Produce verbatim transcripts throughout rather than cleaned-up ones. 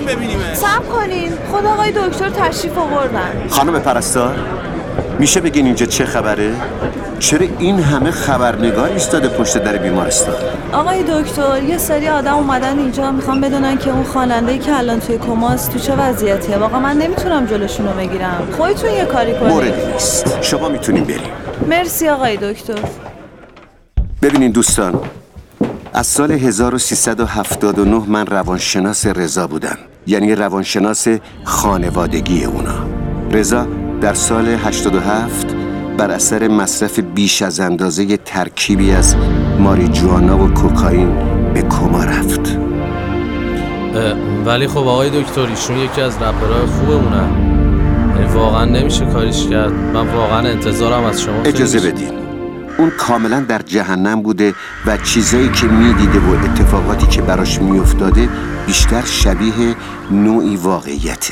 ببینیمه. صبر کنین، خود آقای دکتر تشریف آوردن. خانم پرستار میشه بگین اینجا چه خبره؟ چرا این همه خبرنگار ایستاده پشت در بیمارستان؟ آقای دکتر یه سری آدم اومدن اینجا میخوان بدونن که اون خواننده‌ای که الان توی کماست تو چه وضعیتیه. واقعا من نمیتونم جلوشون رو بگیرم. خودتون یه کاری کنید. موردی نیست، شما میتونین بریم. مرسی آقای دکتر. ببینین دوستان، از سال هزار و سیصد و هفتاد و نه من روانشناس رضا بودم، یعنی روانشناس خانوادگی اونا. رضا در سال هشتاد و هفت بر اثر مصرف بیش از اندازه ترکیبی از ماریجوانا و کوکائین به کما رفت. ولی خب آقای دکتر ایشون یکی از رپرهای خوبمونن، یعنی واقعا نمیشه کاریش کرد. من واقعا انتظارم از شما اجازه بدین، اون کاملا در جهنم بوده و چیزایی که میدیده و اتفاقاتی که براش میافتاده بیشتر شبیه نوعی واقعیته.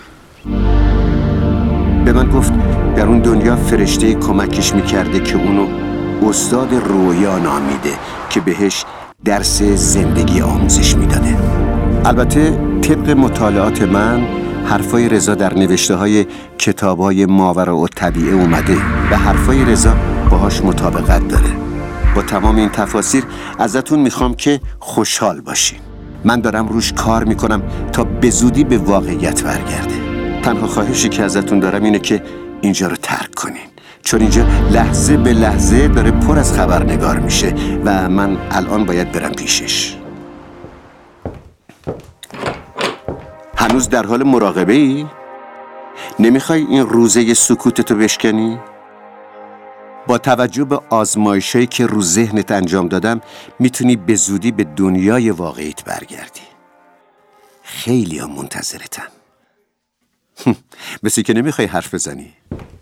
به من گفت در اون دنیا فرشته کمکش میکرده که اونو استاد رویا نامیده که بهش درس زندگی آموزش میداده. البته طبق مطالعات من حرفای رضا در نوشته های کتاب های ماورا و طبیعه اومده و حرفای رضا باهاش مطابقت داره. با تمام این تفاسیر ازتون میخوام که خوشحال باشین. من دارم روش کار میکنم تا به زودی به واقعیت برگرده. تنها خواهشی که ازتون دارم اینه که اینجا رو ترک کنین، چون اینجا لحظه به لحظه داره پر از خبرنگار میشه و من الان باید برم پیشش. هنوز در حال مراقبه ای؟ نمیخوای این روزه سکوتتو بشکنی؟ با توجه به آزمایشایی که رو ذهنت انجام دادم میتونی به زودی به دنیای واقعیت برگردی. خیلی ها منتظرتن. مثل که نمیخوای حرف بزنی.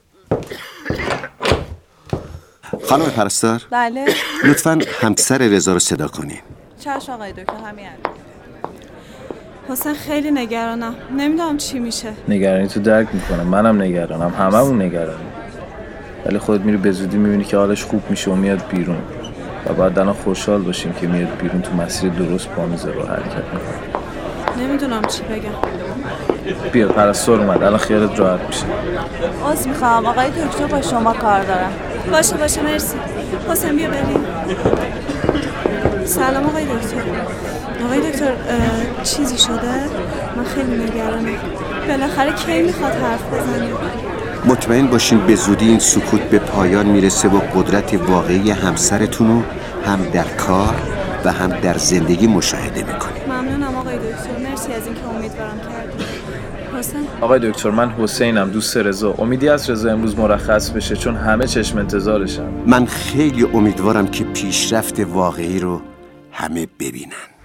خانم پرستار، بله لطفاً همسر رضا رو صدا کنین. چشم آقای دکتر، همین الان. حسین خیلی نگرانم، نمیدونم چی میشه. نگرانی تو درک میکنم، منم نگرانم، هممون نگرانیم. ولی خودت میری به زودی میبینی که حالش خوب میشه و میاد بیرون و بعد الان خوشحال باشیم که میاد بیرون، تو مسیر درست پا میذاره و حرکت میکنه. نمیدونم چی بگم. بیا پرستار اومد، الان خیالت راحت میشه. عذر میخوام آقای دکتر، با شما کار دارم. باشه باشه مرسی. حسین بیا بریم. سلام آقای دکتر. آقای دکتر چیزی شده؟ من خیلی نگرانم. بالاخره کی میخواد حرف بزنه؟ مطمئن باشین به زودی این سکوت به پایان میرسه و قدرت واقعی همسرتون رو هم در کار و هم در زندگی مشاهده میکنید. ممنونم آقای دکتر، مرسی از اینکه امیدوارم کردید. حسین؟ آقای دکتر من حسینم، دوست رضا. امیدی از رضا امروز مرخص بشه چون همه چشم انتظارشن. من خیلی امیدوارم که پیشرفت واقعی رو همه ببینن.